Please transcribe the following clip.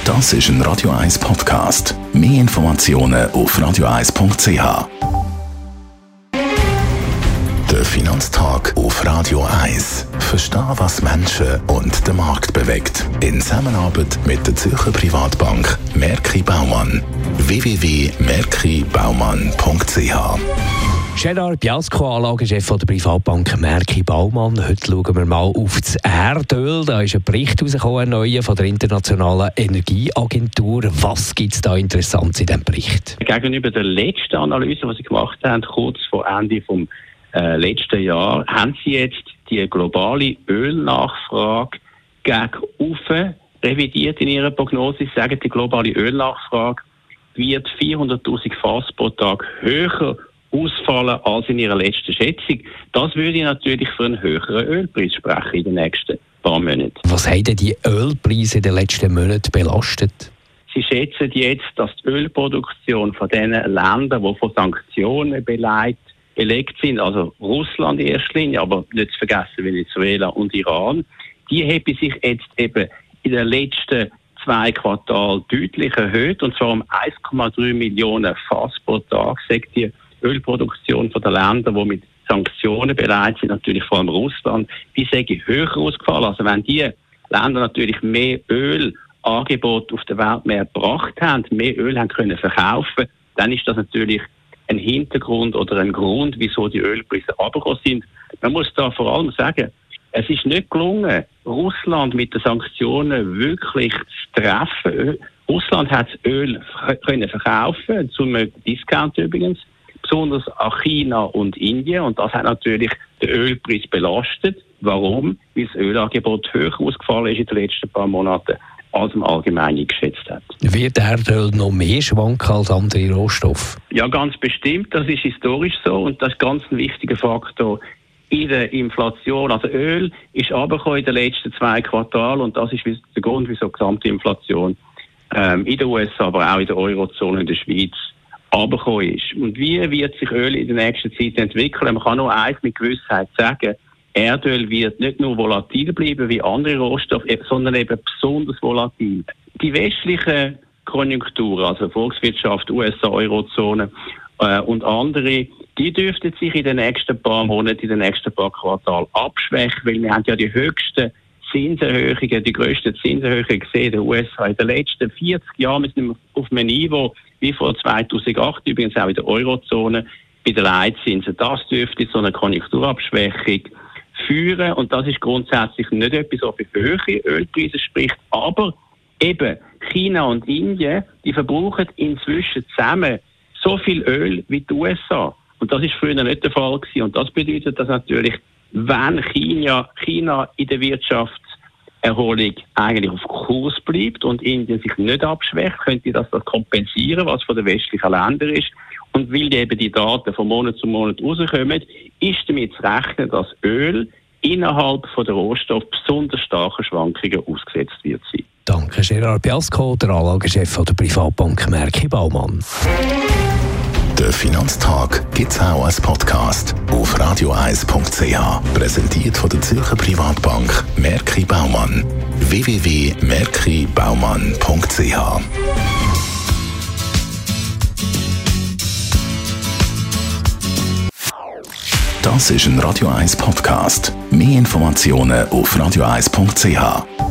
Das ist ein Radio 1 Podcast. Mehr Informationen auf radio1.ch. Der Finanztag auf Radio 1. Verstehen, was Menschen und den Markt bewegt. In Zusammenarbeit mit der Zürcher Privatbank Merki Baumann. www.merkibaumann.ch. Gerard Biasco, Anlagechef der Privatbank Merki Baumann. Heute schauen wir mal auf das Erdöl. Da ist ein Bericht rausgekommen, von der Internationalen Energieagentur. Was gibt es da Interessantes in diesem Bericht? Gegenüber der letzten Analyse, die sie gemacht haben, kurz vor Ende des letzten Jahres, haben sie jetzt die globale Ölnachfrage gegen oben revidiert in ihrer Prognose. Sie sagen, die globale Ölnachfrage wird 400'000 Fass pro Tag höher ausfallen als in ihrer letzten Schätzung. Das würde natürlich für einen höheren Ölpreis sprechen in den nächsten paar Monaten. Was haben denn die Ölpreise in den letzten Monaten belastet? Sie schätzen jetzt, dass die Ölproduktion von den Ländern, die von Sanktionen belegt sind, also Russland in erster Linie, aber nicht zu vergessen Venezuela und Iran, die haben sich jetzt eben in den letzten 2 Quartalen deutlich erhöht, und zwar um 1,3 Millionen Fass pro Tag, sagt die Ölproduktion von den Ländern, die mit Sanktionen bereit sind, natürlich vor allem Russland, die sind höher ausgefallen. Also wenn die Länder natürlich mehr Ölangebot auf den Weltmarkt gebracht haben, mehr Öl haben können verkaufen, dann ist das natürlich ein Hintergrund oder ein Grund, wieso die Ölpreise runtergekommen sind. Man muss da vor allem sagen, es ist nicht gelungen, Russland mit den Sanktionen wirklich zu treffen. Russland hat das Öl können verkaufen, zum Discount übrigens, besonders an China und Indien. Und das hat natürlich den Ölpreis belastet. Warum? Weil das Ölangebot höher ausgefallen ist in den letzten paar Monaten, als man allgemein geschätzt hat. Wird Erdöl noch mehr schwanken als andere Rohstoffe? Ja, ganz bestimmt. Das ist historisch so. Und das ist ganz ein wichtiger Faktor in der Inflation. Also Öl ist runtergekommen in den letzten 2 Quartalen. Und das ist der Grund, wieso die gesamte Inflation in den USA, aber auch in der Eurozone in der Schweiz runtergekommen ist. Und wie wird sich Öl in der nächsten Zeit entwickeln? Man kann nur eins mit Gewissheit sagen: Erdöl wird nicht nur volatil bleiben wie andere Rohstoffe, sondern eben besonders volatil. Die westlichen Konjunkturen, also Volkswirtschaft, USA, Eurozone und andere, die dürften sich in den nächsten paar Monaten, in den nächsten paar Quartalen abschwächen, weil wir haben ja die höchsten Zinserhöhungen, die grössten Zinserhöhungen gesehen in den USA in den letzten 40 Jahren. Wir sind auf einem Niveau wie vor 2008, übrigens auch in der Eurozone, bei den Leitzinsen. Das dürfte zu einer Konjunkturabschwächung führen, und das ist grundsätzlich nicht etwas, was für höhere Ölpreise spricht, aber eben China und Indien, die verbrauchen inzwischen zusammen so viel Öl wie die USA, und das ist früher nicht der Fall gewesen. Und das bedeutet, dass natürlich, wenn China in der Wirtschaftserholung eigentlich auf Kurs bleibt und Indien sich nicht abschwächt, könnte das kompensieren, was von den westlichen Ländern ist. Und weil eben die Daten von Monat zu Monat rauskommen, ist damit zu rechnen, dass Öl innerhalb von der Rohstoff besonders starken Schwankungen ausgesetzt wird sein. Danke, Gerard Biasco, der Anlagechef der Privatbank Merki Baumann. Der Finanztag gibt es auch als Podcast auf radio1.ch. Präsentiert von der Zürcher Privatbank Merki Baumann. www.merkibaumann.ch. Das ist ein Radio 1 Podcast. Mehr Informationen auf radio1.ch.